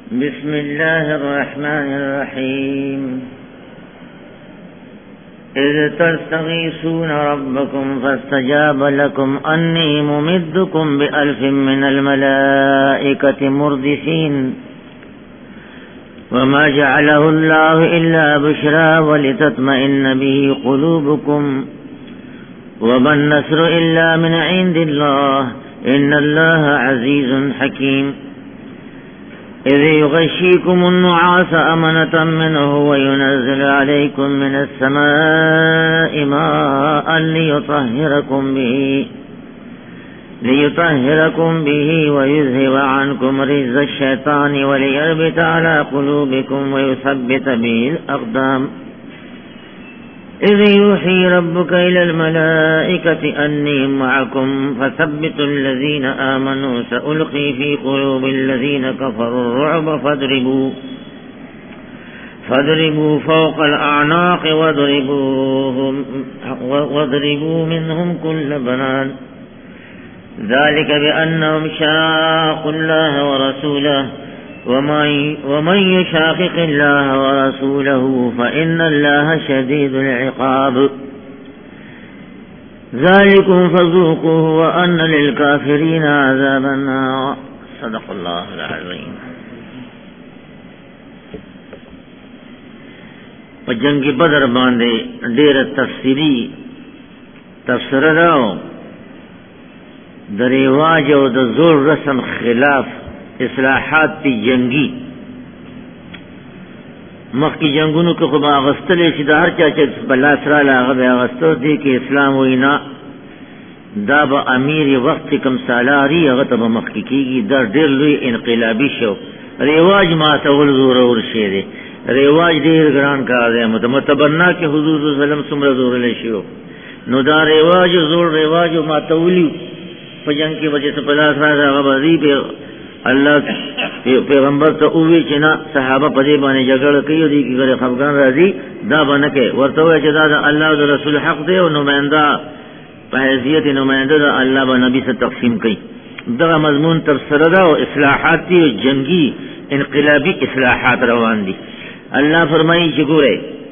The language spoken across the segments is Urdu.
بسم الله الرحمن الرحيم إذ تستغيثون ربكم فاستجاب لكم أني ممدكم بألف من الملائكة مردفين وما جعله الله إلا بشرى ولتطمئن به قلوبكم وما النصر إلا من عند الله إن الله عزيز حكيم إذ يغشيكم النعاس أمنة منه وينزل عليكم من السماء ماء ليطهركم به ويذهب عنكم رجز الشيطان وليربط على قلوبكم ويثبت به الأقدام إذ يوحي ربك إلى الملائكة أني معكم فثبتوا الذين آمنوا سألقي في قلوب الذين كفروا الرعب فاضربوا فوق الأعناق واضربوا منهم كل بنان ذلك بأنهم شاقوا الله ورسوله ومن يشاقق الله ورسوله فإن الله شديد العقاب ذلكم فذوقوه وأن للكافرين عذاب النار صدق الله العظيم. په جنگ بدر باندې ډېر تفصیلی تفسیر راو د رواج او د زور رسم خلاف اصلاحات تی جنگی مخی جنگونو که خوب آغستلی شی دا هر چا چه بلا سرال آغا بی آغستو دی که اسلام وینا دا با امیر وقت کم سالاری آغا تا با مخی کیگی دا دیر لوی انقلابی شو رواج ما تول زور اور شیده رواج دیر گران کار ہے متبنا که حضور صلی اللہ علیہ وسلم سمر زور لشیو نو دا رواج زور رواج ما تولیو پا جنگ کی وجہ سے بلا سرال آغا بازی پی اللہ پیغمبر ته اووی چې نه صحابه په دې باندې جګړه کوي دي کې غره خفقان راځي دا باندې کې ورته وایي چې دا الله او رسول حق دی او نمائنده په حیثیت نمائنده د الله باندې نبی سره تقسیم کوي دا مضمون تفسیر دا او اصلاحات او جنگی انقلابی اصلاحات روان دي. الله فرمایي چې ګوره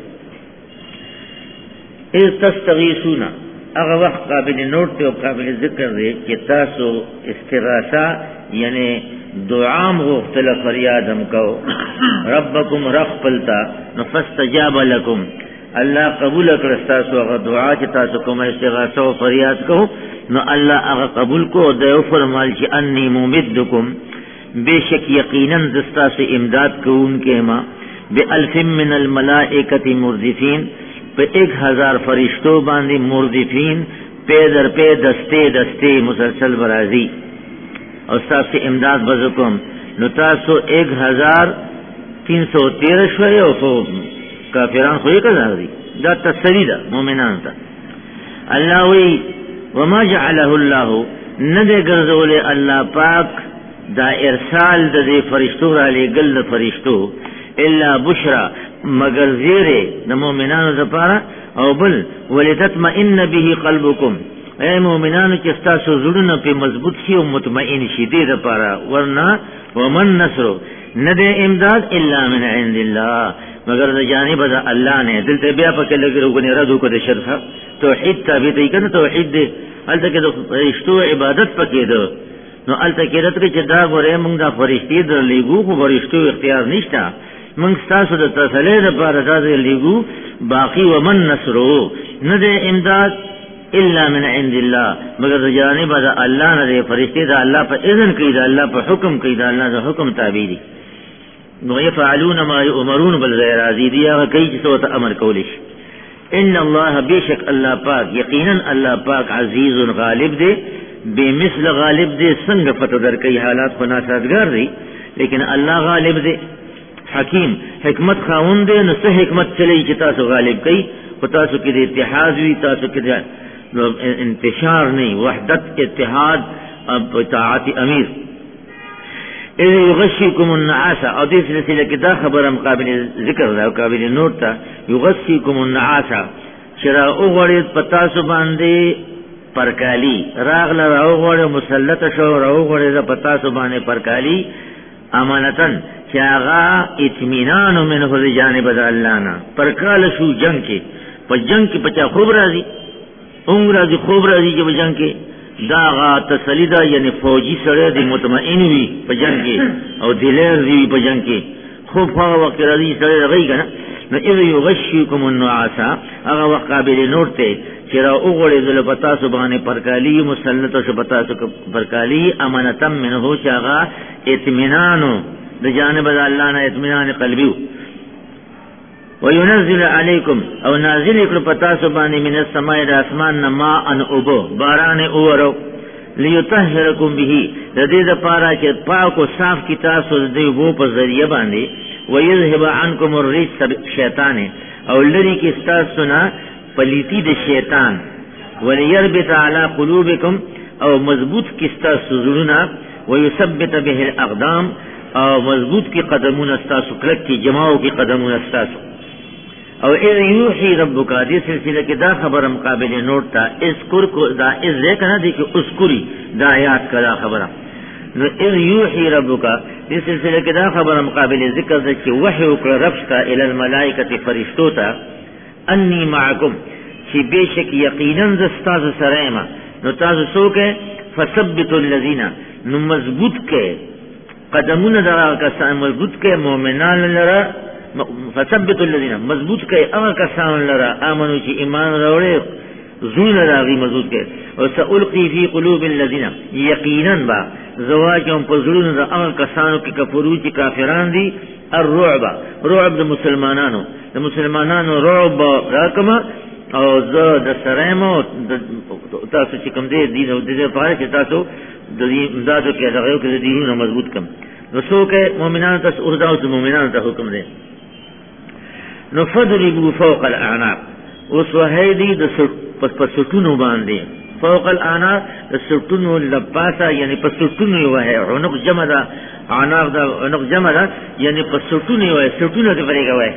اذ تستغیثون هغه وخت قابل نوٹ ته او قابل ذکر دی چې تاسو استغاثه یعنی دعام غفتل فریادم کو ربکم رخپلتا نفستجاب لکم اللہ قبول کرستاسو اغا دعا چی تاسو کم استغاثہ و فریاد کو نو اللہ اغا قبول کو دیو فرمال چی انی ممدکم بے شک یقینا دستاس امداد کو ان کے ما بے الف من الملائکت مردفین پہ 1000 فرشتو باندی مردفین پے در پے دستے دستے مسلسل برازی اور ساتھ سے امداد بزکم نو تاسو 1313 شوئے او فو کافران خوئی کذا دی دا تسری دا مومنان تا اللہ وی وما جعله اللہ ندے گرزول اللہ پاک دا ارسال دا دے فرشتو را لے گل دا فرشتو الا بشرا مگر زیرے دا مومنان دا پارا او بل ولتطمئن به قلبکم اے مومنانو چې تاسو زړونه په مضبوط شي او مطمئن شي دې لپاره ورنا ومن نصر ندې امداد الا من عند الله مگر د جانب د الله نه دلته بیا په کې لګرو غني ردو کو د شرح توحید تابع دی کنه توحید دې الته کې د فرشتو عبادت پکې ده نو الته کې راته چې دا غره موږ د فرشتي د لګو خو فرشتو اختیار نشته موږ تاسو د تسلی لپاره دا لګو باقی ومن نصر ندې امداد الا من عند الله مگر جانب دا اللہ نے فرشتے دا اللہ پر اذن کی دا اللہ پر حکم کی دا اللہ دا حکم تابع دی نو يفعلون ما يؤمرون بالغیر ازیدیا کئی چیزوں تا امر کولش ان اللہ بیشک اللہ پاک یقینا اللہ پاک عزیز غالب دے بے مثل غالب دے سنگ فتح در کئی حالات کو ناسازگار دی لیکن اللہ غالب دے حکیم حکمت خاون دے نو سہ حکمت چلی چی تاسو غالب کئی و تاسو کی دے اتحاد ہوئی تاسو کی دے انتشار نہیں وحدت اتحاد اطاعت امیر اذ یغشیکم النعاس او دیس نسیلہ کی دا خبرم قابل ذکر دا قابل نوٹ تا یغشیکم النعاس چرا اغوڑید پتاسو باندے پرکالی راغل راو غوڑ مسلط شو راو غوڑید پتاسو باندے پرکالی امانتن چاغا اطمینان منه جانب الله نه پر کال شو جنگ کې په جنگ کې پچا خوب راځي راځي خوب راځي چې په جنگ کې داغا تسلی دا یعنی فوجی سره دی مطمئن وي په جنگ کې او دلیر دی په جنگ کې خوب هغه وخت راځي سره راغی کنه نو اذ یغشیکم النعاس هغه وخت قابل نور ته چې را وګړي دل پتا سبحانه پرکالی مسلط او پتا سو پرکالی امانتم منه شاغا اطمینانو د جانب الله نه اطمینان قلبی وينزل عليكم او نازل کړ پتا سبحانه من السماء د اسمان ما ان ابو باران اورو ليطهركم به د دې د پاره چې پاک او صاف کی تاسو د وو په ذریعہ باندې ويذهب عنكم الرجس شیطان او لری کی تاسو نه پلیتی د شیطان وليربط على قلوبكم او مضبوط کی تاسو زړونه ويثبت به الاقدام او مضبوط کی قدمونه تاسو کلک کی جماعو کی قدمونه تاسو او اذ یوحی ربک دې سلسله کې دا خبره مقابل نوٹ تا اذکر کو دا اذ کنه دي چې اذکری دا آیات کړه خبره نو اذ یوحی ربک دې سلسله کې دا خبره مقابل ذکر ده چې وحی وکړه رب ته ال الملائکه فرشتو ته انی معکم چې بشک یقینا ز تاسو سره ما نو تاسو څوک فثبتوا الذین نو مضبوط کې قدمونه دا کسان مضبوط کې مؤمنان لره فثبتوا الذين مضبوط کئ هغه کسان لرا امنو چې ایمان راوړي زونه راغي مضبوط کئ او سألقي في قلوب الذين یقینا با زواجهم پزړونو د هغه کسانو کې کفرو چې کافران دي الرعب رعب د مسلمانانو رعب راکما او زه د سرایمو تاسو چې کوم دي د دې په اړه چې تاسو د دې امدادو کې دغه کې د دینونو مضبوط کم نو څوک مؤمنانو ته اوردا او مؤمنانو ته حکم دی نو فضربوا فوق الاعناق اوس وهیدی د پسټونو باندې فوق الاعناق د سټونو لپاسا یعنی پسټونو وه عنق جمع ده عناق ده عنق جمع ده یعنی پسټونو وه سټونو دې پرېګه وه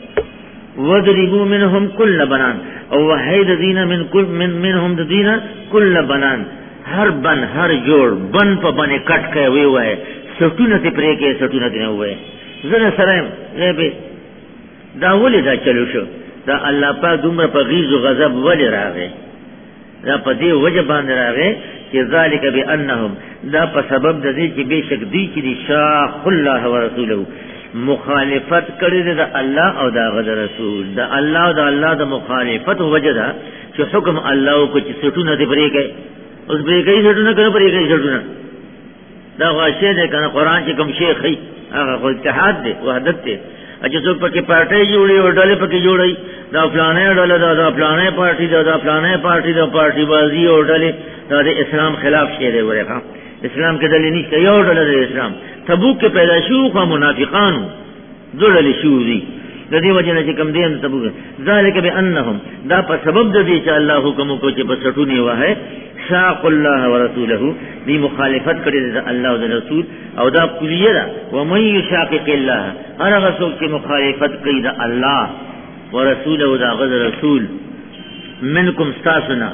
وضربوا منهم كل بنان او وهید دین منهم دین كل بنان هر بن هر جوړ بن په باندې کټ کوي وه سټونو دې پرېګه سټونو دې وه زنه سلام غیبه دا ولې دا چلو شو دا الله پاک دومره په غیظ او غضب ولې راغی دا په دې وجه باندې راغی چې ذالک بانهم دا په سبب د دې چې بشک دی چې شاق الله ورسوله مخالفت کړی د الله او د رسول د الله او د الله د مخالفت وجه دا چې حکم الله کو چې سټونه دې پرې کوي اوس پرې کوي سټونه کوي پرې کوي سټونه دا واشه ده کنه قران چې کوم شیخ هي هغه خو اتحاد دی وحدت دی اچھا څوک پکې پارټي جوړي او ډلې پکې جوړي دا فلانه ډله دا فلانه پارټي دا فلانه پارټي دا پارټي بازی او ډلې دا د اسلام خلاف شی دی ورته اسلام کې ډلې نشته یو ډله د اسلام تبوک کې پیدا شو خو منافقانو ډلې شو دي د دې وجه نه چې کوم دین تبوک ذالک بانهم دا په سبب د دې چې الله حکم کو چې بسټونی وه شاق الله ورسوله دی مخالفت کړي د الله او د رسول او دا کلیه ده و من یشاقق الله هغه څوک چې مخالفت کوي د الله ورسوله او د رسول منکم استاسنا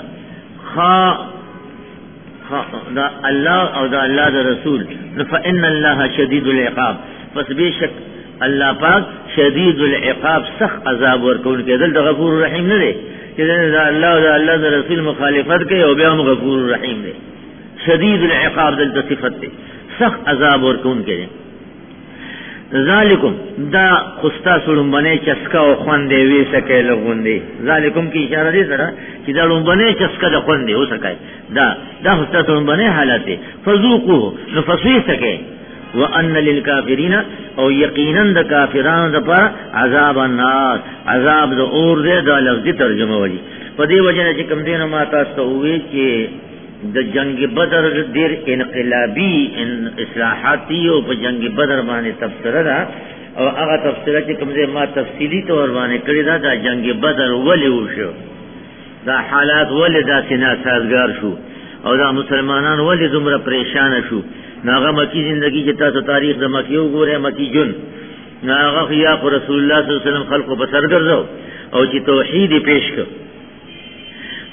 دا الله او دا الله د رسول فإن الله شدید العقاب پس بشک الله پاک شدید العقاب سخت عذاب ورکون کې دل غفور رحیم نه دی چې دا الله او دا الله د رسول مخالفت کوي او بیا هم غفور رحیم دی شدید العقاب دل صفت دی سخت عذاب ورکون کې ذالکم دا خستا سړمبنه چسکا او خوندې وې سکه لغوندې ذالکم کی اشاره دې سره چې دا لومبنه چسکا د خوندې وسکای دا خستا سړمبنه حالت دی فذوقوا نفسیسکه وان للکافرین او یقینا د کافرانو د پر عذاب النار عذاب د اور دې د لفظي ترجمه وایي په دې وجه چې کوم دینه ما تاسو وې چې د جنگ بدر ډیر انقلابی اصلاحاتی او په جنگ بدر باندې تفسیر ده او هغه تفسیر چې کوم ځای ما تفصیلی تور باندې کړی دا د جنگ بدر ولې وشو دا حالات ولې دا سینا سازگار شو او دا مسلمانان ولې دومره پریشان شو ناغه مکی زندگی چې تاسو تاریخ د مکی وګوره مکی جون ناغه یا رسول الله صلی الله علیه وسلم خلقو په سر ګرځاو او چې توحید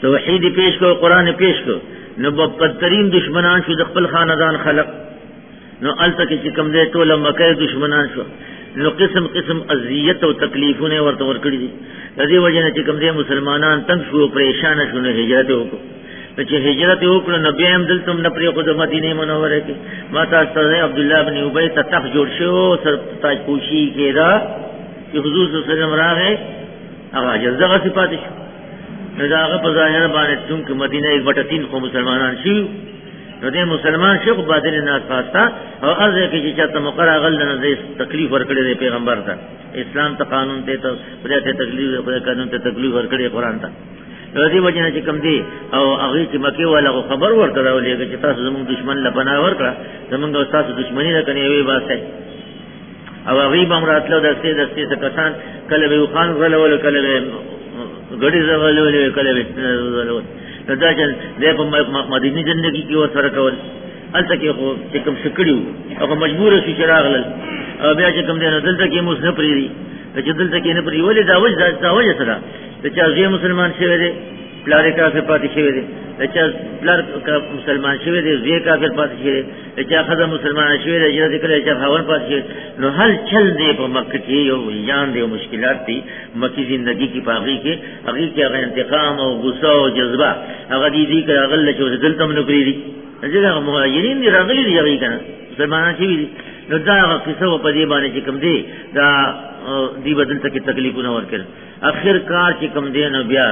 پیش کو قران پیش کو نو بدترین دشمنان شو د خپل خاندان خلق نو الته چې کوم دې ټول مکه دشمنان شو نو قسم قسم اذیت او تکلیفونه ورته ورکړي دي. د دې وجه نه چې کوم دې مسلمانان تنگ شو پریشان شو نه هجرت وکړو. چې هجرت وکړو نو بیا هم دلته نه پرې خو د مدینه منوره کې ما تاسو ته عبد الله بن ابي ته تخ جوړ شو سر تاج پوشي کېدا چې حضور صلی الله علیه وسلم راغی هغه جزغه صفات شو. نو دا هغه په ظاهر باندې چې مدینه 1/3 خو مسلمانان شي نو دې مسلمان شیخ باطل نه خاصه او ارزه کې چې چاته مقرره غل نه دې تکلیف ورکړي دې پیغمبر ته اسلام ته قانون ته ته پرې ته تکلیف په قانون ته تکلیف ورکړي قران ته دې وجه نه چې کوم دي او هغه چې مکه والا خبر ورکړه ولې چې تاسو زموږ دشمن له پناه ورکړه زموږ او تاسو دشمنی نه کني وي واسه او غریب امراتلو دسته کسان کله به خان غلول کله به غړي زغلول کله به دا چې د مدینه زندگی کې و سره کول الته کې خو چې کوم شکړیو او مجبور شو چې راغلل او بیا چې کوم دینه دلته کې موږ نه پریری چې دلته کې نه پری ولې دا وجه سره چې ځای مسلمان شوی دی پلار کافر پاتې شوی دی چې پلار مسلمان شوی دی ځای کافر پاتې شوی دی چې خزه مسلمان شوی دی چې کله چې هاون پاتې شوی نو هر چل دی په مکه کې یو یان دی مشکلات دي مکی زندگی کی پاغي کې هغه کې هغه انتقام او غصه او جذبه هغه دي چې هغه چې دلته منو کړی دي چې مهاجرین دي راغلي دي هغه کنه مسلمانان شوی دي نو دا هغه قصه په دې باندې چې کوم دی دا دی بدل ته کې تکلیفونه ورکړ اخر کار چې کوم دی نو بیا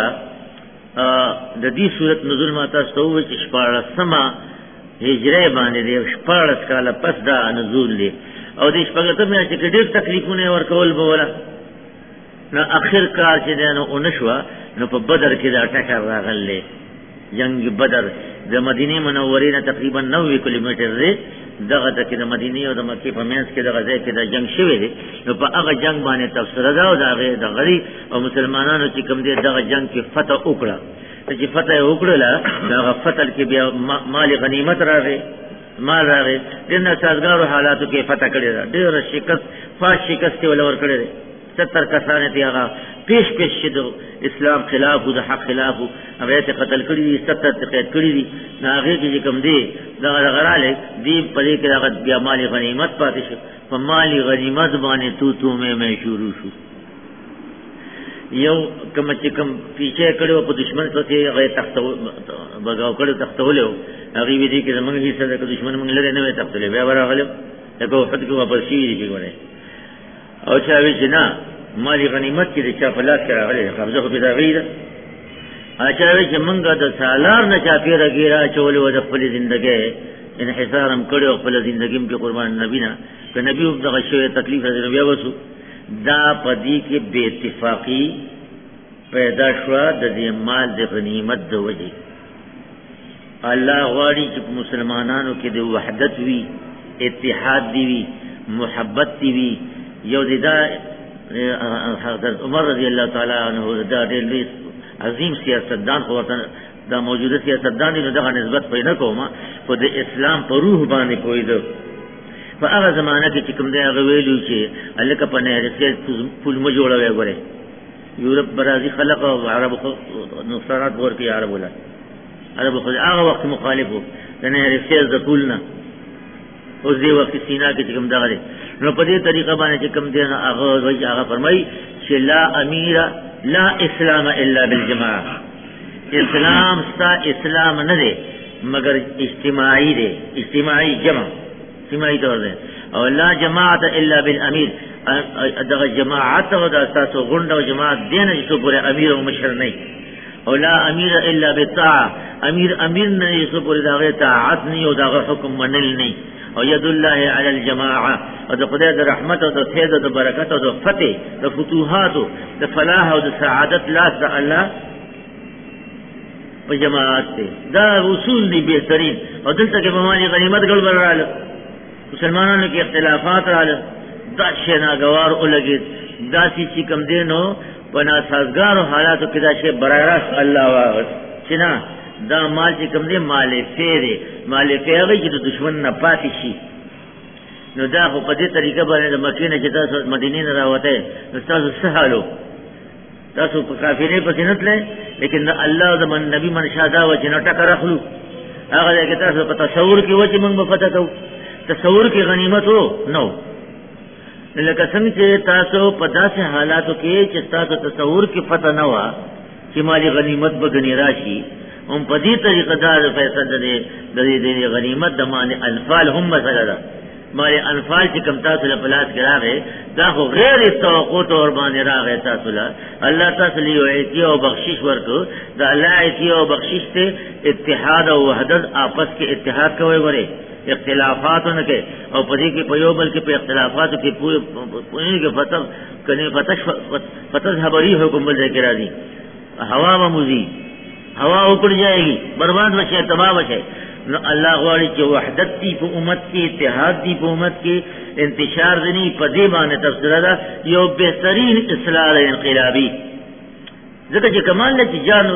د دې صورت نزول ما تاسو ته وایي چې شپاړسمه هجره باندې دی شپاړس کاله پس دا نزول دی او دې شپږتمه چې ډېر تکلیفونه ورکول به ولا نو اخر کار چې دی نو اونشوا نو په بدر کې دا ټکر راغلی جنگ بدر د مدینه منورې نه تقریبا 90 کیلومتر دی دغه د کې د مدینه او د مکې په منځ کې دغه ځای کې د جنگ شوی دی نو په هغه جنگ باندې تفسیر دا او د غری او مسلمانانو چې کوم دی دغه جنگ کې فتح وکړه چې فتح وکړه دغه فتح کې بیا مال غنیمت راغی مال راغی دنه سازګارو حالاتو کې فتح کړی دا ډېر شکست ولور کړی 70 کسان دي هغه پیش شدو اسلام خلاف او د حق خلاف هغه ته قتل کړی دي 70 ته قید کړی دي هغه کې کوم دي دا غراله دی پدې کې هغه بیا مال غنیمت پاتې شو په مال غنیمت باندې تو مې شروع شو یو کوم چې کوم پیچھے کړو په دشمن ته هغه تختو بغاو کړو تختولو هغه وی دي کې زمونږ هیڅ د دشمن موږ لري نه تختولې بیا ورغلم دغه وخت کې واپس شي دي ګورې او چا وی چې نه مالی غنیمت کې د چا په لاس کې راغلی قبضه خو پیدا غیره اچھا وی چې منګه د سالار نه چا پیرا ګیرا چول و د خپل ژوندۍ انحصارم کړو خپل ژوندۍ کې قربان نبی نه ک نبی دغه شوی تکلیف راځي بیا وسو دا پدې کې بے اتفاقی پیدا شو د دې مال د غنیمت د وجه الله غواړي چې مسلمانانو کې د وحدت وی اتحاد دی وی محبت دی وی یو دا حضرت عمر رضی اللہ تعالی عنہ دا ډېر عظیم سیاستدان خو دا موجوده سیاستدان نو دغه نسبت پیدا کوما خو د اسلام په روح باندې پویدو په هغه زمانہ کې چې کوم دی هغه ویلو چې الکه په نه رسېد پول مو جوړوي غره یورپ برازي خلق او عرب نصرات ورکی عرب ولا عرب خو هغه وخت مخالفو نه رسېد د پولنا اوس دی وخت سینا کې کوم دغه نو په دې طریقه باندې چې کوم دی هغه فرمایي چې لا امیر لا اسلام الا بالجماعه اسلام ستا اسلام نه دی مگر اجتماعي دی اجتماعي جمع اجتماعي تور دی او لا جماعت الا بالامیر دغه جماعت او د اساسو غونډه او جماعت دین چې پورې امیر او مشر نه او لا امیر الا بالطاعه امیر نه چې پورې دغه طاعت نه او دغه حکم منل نه او ید الله علی الجماعه او د خدای د رحمت او د فیض او د برکت او د فتح د فتوحات د فلاح او د سعادت لاس د الله په جماعت دی دا اصول دی بهترین او دلته کې بمانی غنیمت ګډوډ رااله مسلمانانو کې اختلافات رااله دا شی ناګوار ولګي دا چې کوم دینو په ناسازګارو حالاتو کې دا شی برایراست الله واغ چې نه دا مال چې کوم دی مال فیری مال فیری چې د دشمن نه پاتې شي نو دا خو په دې طریقه باندې د مکې نه چې تاسو مدینې نه راوته نو تاسو سهالو تاسو په کافرې پسې نه تلې لیکن الله د نبی منشا دا و چې نو ټکر اخلو هغه کې تاسو په تصور کې و چې موږ په فتح کوو تصور کې غنیمت وو نو لکه څنګه چې تاسو په داسې حالاتو کې چې تاسو تصور کې پته نه و چې مالی غنیمت به غنی راشي هم په دې طریقه دا فیصله د غنیمت د معنی انفال هم مسله ده مالی انفال چې کم تاسو له پلاس کې راغې دا خو غیر توقع تور باندې راغې تاسو له الله تاسو له ایتی او بخشش ورکو دا الله ایتی او بخشش ته اتحاد او وحدت آپس کې اتحاد کوي وره اختلافات نه کې او پدې کې په یو بل کې په اختلافاتو کې پوره کې فتح کني فتح خبري حکم بل ذکر راځي हवा व मुजी हवा उकड़ जाएगी बर्बाद बचे तबाह बचे अल्लाह वाली जो वहदत थी पे उम्मत की इत्तेहाद थी पे उम्मत की इंतशार दनी पदे माने तफसीला यो बेहतरीन इस्लाह इनकलाबी जगह जे कमाल ने जान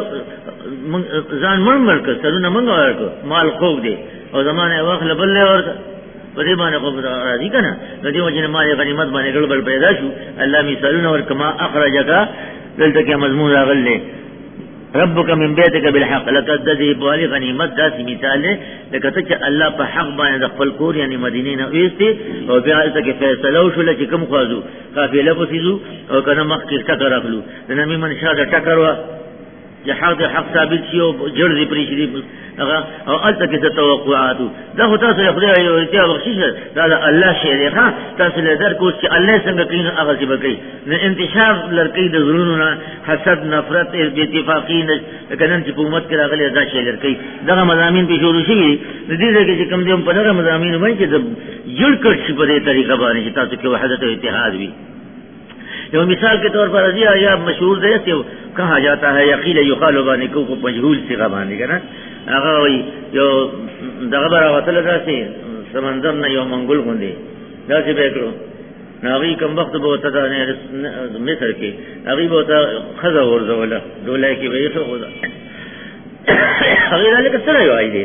जान मन कर सरुना मंगवार को माल खोग दे और जमाने वक्त लबल्ले और पदे माने को राजी करना नदी वजन माल गनीमत माने गड़बड़ पैदा शु अल्लाह मिसालुना और कमा अखरजका دلته کې مضمون راغلی ربک من بیتک بالحق لقد ذی بولی غنیمت داسې مثال دی لکه ته چې الله په حق باندې د خپل کور یعنی مدینه نه وېستې او بیا هلته کې فیصله وشوله چې کوم خوازو قافله پسې ځو او که نه مخکې ټکر اخلو د نبي منشا د ټکر وه چې حق ثابت شي او جړ دې پرې شي هغه او هلته کې د توقعاتو دا خو تاسو له خدای یو اتیا بخشش دا د الله شی دی ښه تاسو له درکو چې الله څنګه کوي نو هغه څه به کوي نه انتشار لرکې د زړونو نه حسد نفرت بې اتفاقي نه لکه نن چې په امت کې راغلی دا شی لرکې دغه مضامین پې شروع شوي د دې ځای کې چې کوم دی په دغه مضامینو باندې چې د جړ کړ شي په دې طریقه باندې چې تاسو کې وحدت او اتحاد وي جو مثال کے طور پر رضی یا مشہور دے سے کہا جاتا ہے یقیل یقال بانے کو مجهول سی غبانے کا نا هغه وی یو دغه برا وتل داسې سمندر نه یو منګول غوندي داسې به کړو ناوی کوم وخت به وته نه مصر کې هغه به وته خزه ورزوله دولای کې به یې څه ودا هغه له کسره یو ایدي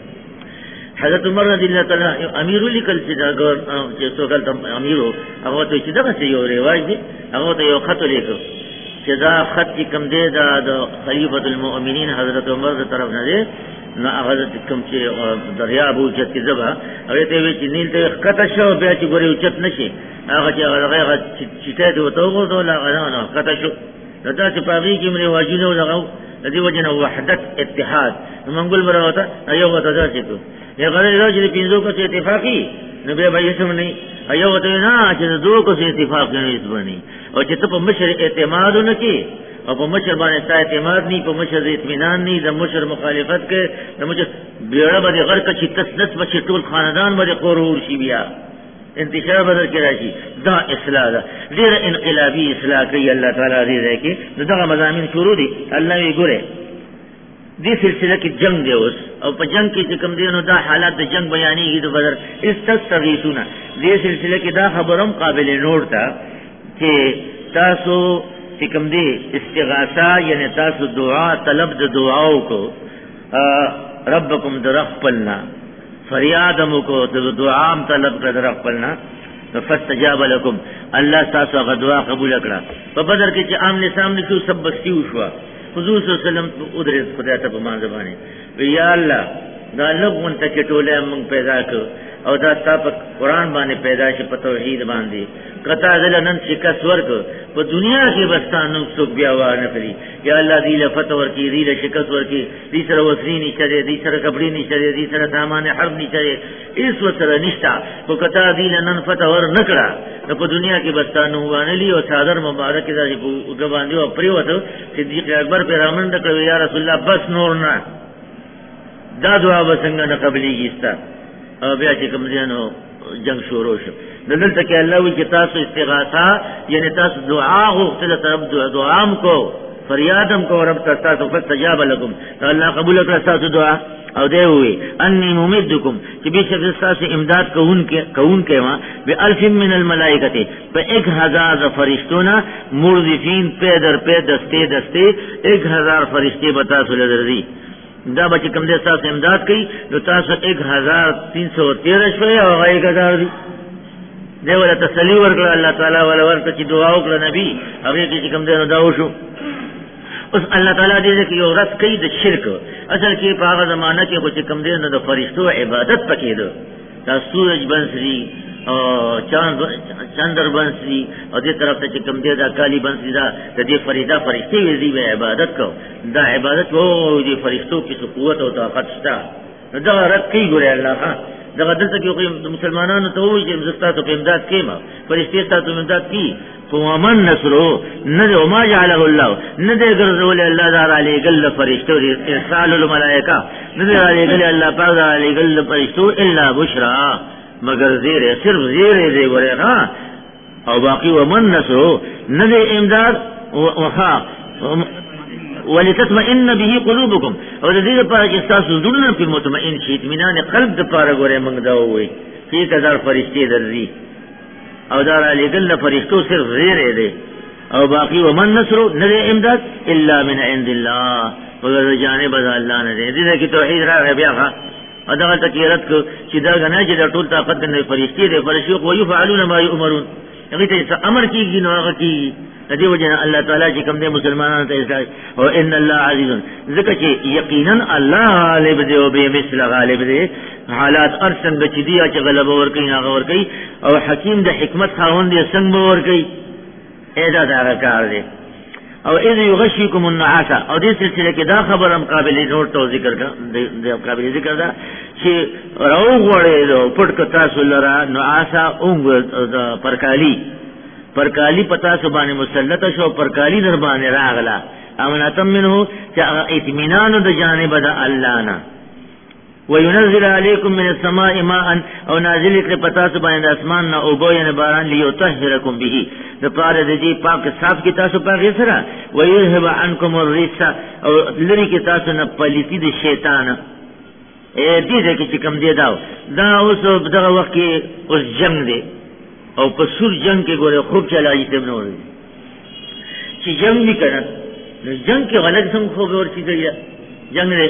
حضرت عمر رضی اللہ تعالی امیر لیکل چې دا ګور چې څوکل امیرو هغه ته چې دا څه یو رواج دی هغه ته یو خط لیکو چې دا خط کوم دی دا د خلیفۃ المؤمنین حضرت عمر تر طرف نه دی نو هغه کوم چې دریاب او چې زبا هغه ته وی چې نیل ته کته شو بیا چې ګوري او چت نشي هغه چې هغه چې ته دوته وګورئ لا نه کته شو دا چې پاغي کې مې واجینو لغو دې وجنه وحدت اتحاد منګول براوته ایو وته دا چې یا غره راځي پینځو کو اتفاقی نو به به یې سم نه ایو وته نه چې دوه کو اتفاق نه وي او چې ته په مشر اعتماد نه کې او په مشر باندې ستاسو اعتماد نه په مشر اطمینان نه د مشر مخالفت کې د مشر بیړه باندې غرق چې تسنس بچ ټول خاندان باندې قرور شي بیا انتشار بدل کې راشي دا اصلاح ده ډېر انقلابي اصلاح کوي الله تعالی دې کې دغه مضامین شروع دي الله یې ګوره دې سلسله کې جنگ دی اوس او په جنگ کې چې کوم دی نو دا حالات د جنگ بیانېږي د بدر استغیثون دې سلسله کې دا خبرم قابل نور تا چې تاسو چې کوم دی استغاثه یعنی تاسو دعا طلب د دعاو کو ربکم درخپلنا فریادم کو د دعام طلب کړه درخپلنا فاستجاب لكم الله تاسو غ دعا قبول کړه په بدر کې چې عام سامنے شو سب بستی وشو حضور صلی الله علیه وسلم ادرس خدای ته په مان زبانه یا الله دا لغون ته چې ټوله موږ پیدا کړ او دا تاسو قرآن باندې پیدا شي په توحید باندې کتا ځلنن شکست ورک په دنیا کې بستانو څوک بیا وانه کړی یا الله دې له فتح ورکی دې له شکست ورکی دې سره وسری نشته دې سره کپڑے نشته دې سره سامان حرب نشته ایس وسره نشته کو کتا دې نن فتح ور نکړه په دنیا کې بستانو وانه لی او صادر مبارک دې په باندې او پریوته صدیق اکبر پیغمبر ته کړو یا رسول الله بس نور نه دا دعا وسنګ نه قبليږي استا او بیا چې کوم ځانو جنگ شروع شو دلته کې الله وی چې تاسو استغاثه یعنی تاسو دعا غوښتل طرف دعام کو فریادم کو رب تاسو فاستجاب لكم الله قبول کړ تاسو دعا او دی وی انی ممدکم چې به شخص تاسو امداد کوونکې ما به الف من الملائکه په 1000 فرشتونه مردفین پیدر په دسته 1000 فرشتي به تاسو لري دا بچ کم دې تاسو امداد کوي نو تاسو 1313 شوي او هغه 1000 دي دی ولا تسلی ورکړه الله تعالی ولا ورته چې دعا وکړه نبی هغه چې کم دې نو دا وشو اوس الله تعالی دې کې یو رس کوي د شرک اصل کې په هغه زمانہ کې چې کم دې نو د فرشتو عبادت پکې ده دا سورج بنسری او چندر بنسری او دې طرف ته چې کوم دې دا کالی بنسری دا د دې فریدا فرشتي وی به عبادت کو دا عبادت او دې فرشتو کې قوت او طاقت شته دا رد کوي ګوره الله ها دا دلته کې مسلمانانو ته وایي چې زستاتو په امداد کېما فرشتي ستاسو امداد کی فومن نصرو نه او ما جعله الله نه دې ګرځول الله دار علی گل فرشتو ارسال الملائکه نه دې علی گل الله پاک علی گل فرشتو الا بشرا مگر زیر صرف زیر دې ګوره ها او باقی ومن نصرو نه دې امداد وها ولتطمئن به قلوبكم او د دې لپاره چې تاسو زړونه په مطمئن شي اطمینان قلب د لپاره ګوره موږ دا وایي چې کدار فرشتي درځي او دار علی گل فرشتو صرف زیر دې او باقی ومن نصر نه امداد الا من عند الله وغیر جانب الله نه دې کې توحید راغی بیا او دا تکیرت کو چې دا غنه چې د ټول طاقت نه فرشتي دې فرشتو خو يفعلون ما يؤمرون هغه ته امر کیږي نو هغه کیږي دې وجه الله تعالی چې کوم دې مسلمانانو ته اسلام او ان الله عزیز ذکر چې یقینا الله غالب دی او به مثل غالب دی حالات ارسنګ چې دی چې غلبه ور کوي هغه ور کوي او حکیم د حکمت خاوند دی څنګه ور کوي اېدا دا کار دی او اذ یغشیکم النعاس او دې سلسله کې دا خبره مقابله نور تو ذکر کا د مقابله ذکر دا چې راو غوړې پټ کتا سولرا نعاسا اونګ پرکالی پتا سبحانه مسلط شو پرکالی در باندې راغلا امنتم منه چې اطمینان د جانب د الله نه وينزل عليكم من السماء ماء او نازل کړ پتا سبحانه د اسمان نه او بوین باران ليطهركم به د پاره د دې پاک صاف کی تاسو په سره ويذهب عنكم الرجس او لری کی تاسو نه پلیتی د شیطان دې کې کوم دی دا اوس دغه وخت کې اوس جنگ دی او په سور جنگ کې ګوره خوب چلایي تم نور چې جنگ وکړه نو جنگ کې غلط څنګه خوب ورشي دی جنگ دی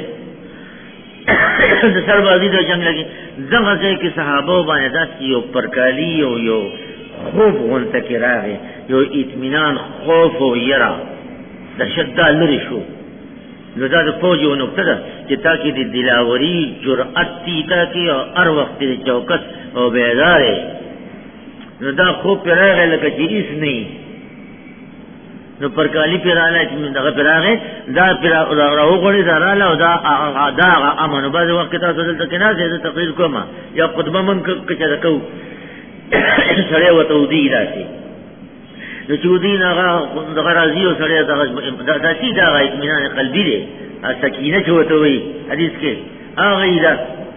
د سربازي د جنگ لګي دغه ځای کې صحابه باندې داسې یو پرکالی او یو خوب غونته کې راغی یو اطمینان خوف او یرا د شدت لري شو نو دا د فوج یو نقطه ده چې تاکي د دلاوري جرأت تی تاکي او هر وخت د چوکس او بیدارې نو دا خوب پر راغی لکه چې هیڅ نه نو پرکالی پر راغی چې دغه پر راغی دا پر راوغړی دا رااله او دا امن بعد وخت تاسو دلته کې نه زه تقریر کوم یا خطبه من کچا کو سره وته ودی راشي نو چې ودی هغه دغه راځي او سره دا چې دا اطمینان قلبي دی سکینه چوته وي حدیث کې هغه دا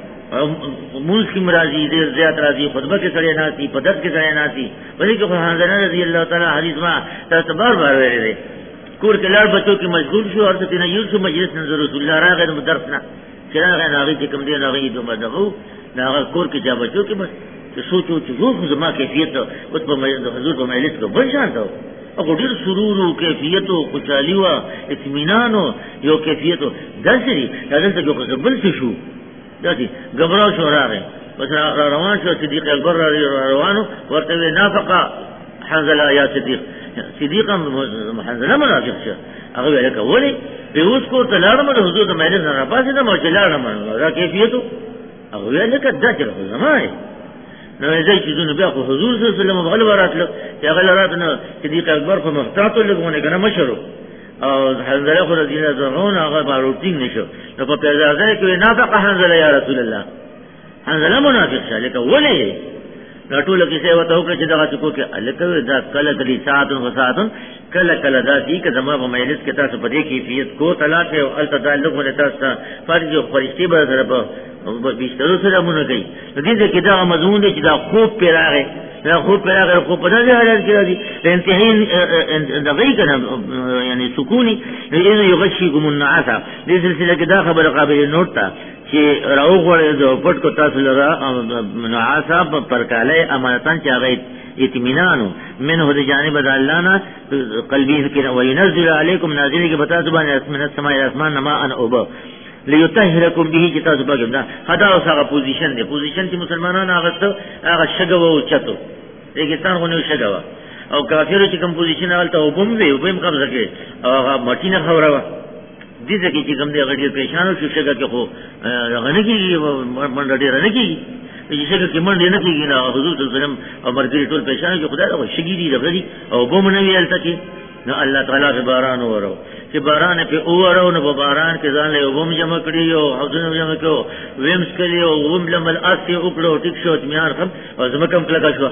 موږ کی مرضی دې زیات راځي خطبه کې سره ناسي په درس کې سره ناسي ولی که حضرت رضی الله تعالی حدیث ما تاسو بار ویلي کور کې لړ بچو کې مشغول شو او ته نه یوسف مجلس نظر رسول الله راغی د درس نه چراغ نه هغه چې کوم دی هغه دې مدغو هغه کور کې جا بچو کې بس سوچو چې روح زما کیفیت اوس په حضور په مجلس کې بل شان ته او ډیر سرور او کیفیت او خوشالي او اطمینان او یو کیفیت داسري دلته کې خو بل څه شو داسي غبرو شو راغی بس روان شو صدیق اکبر روانو ورته نافقه حنزله یا صدیق حنزله منافق شو هغه ولکه ولی په اوس کو ته لاړم د حضور د مجلس نه راپاسې د مو چلاړم دا کیفیت هغه ولکه داخله زمای نو زه چې زونه بیا خو حضور صلی الله علیه وسلم غلبه راتله چې غلبه راتنه صدیق اکبر په مختاط لګونه کنه مشرو او حنزله خو رضی الله عنه هغه باروتین نشو نو په پیژازه کې نافق حنزله یا رسول الله حنزله منافق شه لکه ولې نو ټول کې څه وته وکړي چې دا څوک کې الکه دا کله کلی ساعتون وساعتون کله دا چې زما په مجلس کې تاسو په دې کیفیت کو طلاق او التدالق ولې تاسو فرض او فرشتي به سره په بيسترو سره مونږ کوي دې کې دا مضمون دی چې دا خوب پیراغه دا خوب پیراغه خو په دې حالت کې راځي انتهاء دغې کنه یعنی سکوني دې یغشيكم النعاس دې سلسله کې دا خبره قابل نوٹ تا چې راو غوړې د پټ کو تاسو لرا نعاس په پرکاله امانتان چې هغه اطمینانو منه د جانب د الله نه قلبي کې وينزل عليكم نازل کې بتا سبحانه اسمن السماء اسمان نما ان اوب ليطهركم به چې تاسو باندې دا خدا اوس هغه پوزیشن دی پوزیشن چې مسلمانانو هغه شګو او چتو ریګستان غونې شګو او کافرو چې کوم پوزیشن حالته وبم وي وبم قبضه کوي او هغه مټینه خبره دې ځکه چې کوم دی هغه ډیر پریشان شو شګه کې خو هغه نه کیږي منډه ډیر نه کیږي چې څنګه کې منډه نه کیږي نو حضور صلی الله علیه وسلم او مرګري ټول پېښانه چې خدای دا شګيري دغري او بوم نه ویل تکي نو الله تعالی به باران ورو چې باران په اورو نو په باران کې ځان له بوم جمع کړی او حوضونه جمع کړو ویمس کړی او بوم لمل اسی وکړو ټیک شو میار خم او زمکم کله شو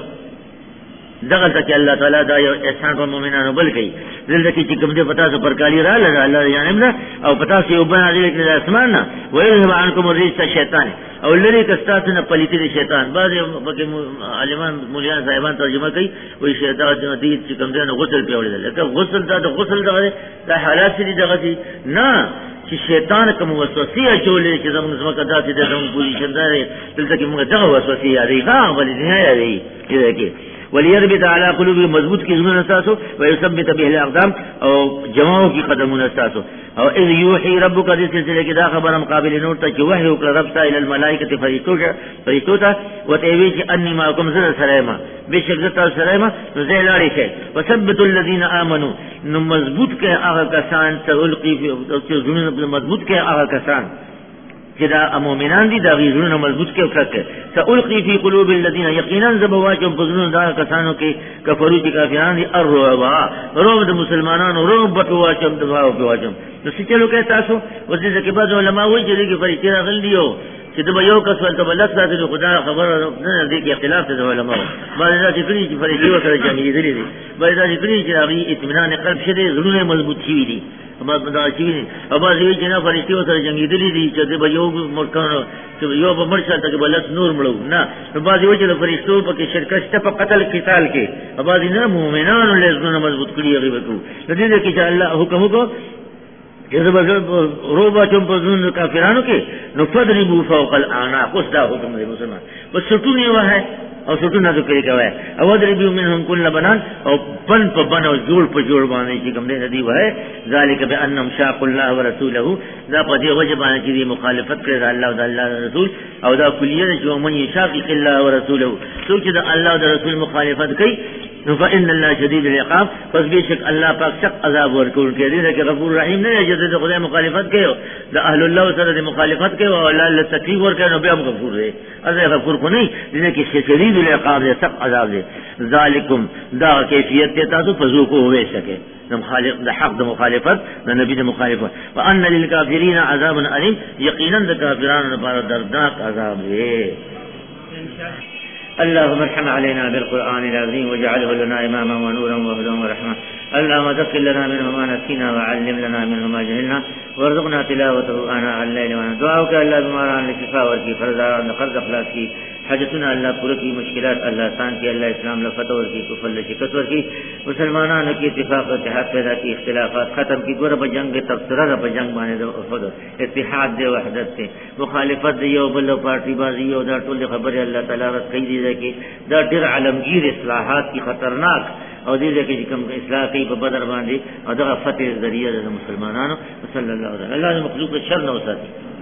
دغه ته الله تعالی دا یو احسان په مؤمنانو بل کوي دلته کې چې کوم دې پتا سو پرکالی را لږه الله جانب نه او پتا سو وبنا دې کې د اسمان نه ويذهب عنكم الرجس الشیطان او لری کستاسو نه پلیتی دي شیطان بعض بګي عالمان مولیان صاحبان ترجمه کوي وای شیطان دې چې کوم دې نه غسل پیوړل لکه غسل دا غسل دا حالات دي دغه نه چې شیطان کوم وسوسه اچولې چې زموږ زمکه داسې د زموږ پوزیشن داري دلته کې موږ دغه وسوسه یادې ها ولې نه یادې دې وليربط على قلوبهم مضبوط کی زمون اساسو ويثبت به الاقدام او جماعو کی قدمون اساسو او اذ يوحي ربك دې سلسله کې دا خبره مقابل نور ته چې وحي وکړه رب تعالی الى الملائکه فريقوتا وتوی چې اني معكم زر سلامه بشک زتا سلامه زه لاري شي وثبت الذين امنوا نو مضبوط کې هغه کسان ته القي في زمون مضبوط کې هغه کسان چې دا مؤمنان دي دا غیرونه مضبوط کې وکړه سألقي في قلوب الذين يقينا زبواجهم بظنون دا کسانو کې کفرو چې کافرانو دي الرعب روب د مسلمانانو روب بټواچم دواو بواچم نو څه چلو کې تاسو ورته کې بعض علما وایي چې دغه فرشتي راغلي دي چې د یو کس ولته بلک ساتي خدا خبر نه دي کې اختلاف د علما بعض دا چې کړي چې فرشتي وکړي چې دي دي بعض دا چې کړي چې هغه اطمینان قلب شه دي زړونه مضبوط شي دي اما دا شي دي اما دوی چې نه فرشتي وسره جنگي دي چې د یو مرکانو چې یو په مرشد ته بلک نور مړو نه بعض وی چې د فرشتو په کې شرکت ته په قتل قتال کې بعض نه مؤمنانو له زړه مضبوط کړي هغه وکړو د دې کې چې الله حکم وکړو جذب روبا چم پزون کافرانو کې نو فضربوا فوق الاعناق اوس دا حکم دی مسلمان بس سټونی واه او سټونه تو کوي کوي او دربیو منهم كل بنان او بن په بن او جوړ په جوړ باندې چې کوم دې دی واه ذالک بانهم شاق الله ورسوله دا په دې وجه باندې چې مخالفت کړي الله او د الله رسول او دا کلیه چې من یشاق الله ورسوله څوک چې د الله او د رسول مخالفت کوي فإن الله شديد العقاب پس بیشک الله پاک سخت عذاب ورکول کې دي چې غفور رحیم نه اجازه د خدای مخالفت کوي د اهل الله سره د مخالفت کوي او الله له تکلیف ورکړي نو بیا هم غفور دی ازه غفور کو نه دي کې شدید العقاب دی سخت عذاب دی ذالکم دا کیفیت ته تاسو فذوقوا وې سکے د حق د مخالفت د نبی د مخالفت وان للکافرین عذاب الیم یقینا د کافرانو لپاره دردناک عذاب دی اللهم ارحم علينا بالقرآن العظيم واجعله لنا إماما ونورا وهدى ورحمة اللهم ذكر لنا منه ما نسينا وعلم لنا منه ما جهلنا وارزقنا تلاوته آناء الليل ونهار دعاؤك الله بماران لشفاء ورکی فرزاران قرض اخلاص کی حاجتنا اللہ پورا کی مشکلات اللہ آسان کی اللہ اسلام لفتح ورکی کفر لشکست ورکی مسلمانانو کی اتفاق اتحاد پیدا کی اختلافات ختم کی گور بجنگ تبصرہ بجنگ بانے دو اتحاد دے وحدت سے مخالفت دے یو بلو پارٹی بازی یو دا ټول خبر اللہ تعالی رس کئی دی کہ دا ډیر عالمگیر اصلاحات کی خطرناک او دې کې کوم اصلاح کوي په بدر باندې او دا فتح ذریعہ د مسلمانانو صلی الله علیه و سلم الله مخلوق شر نه وساتي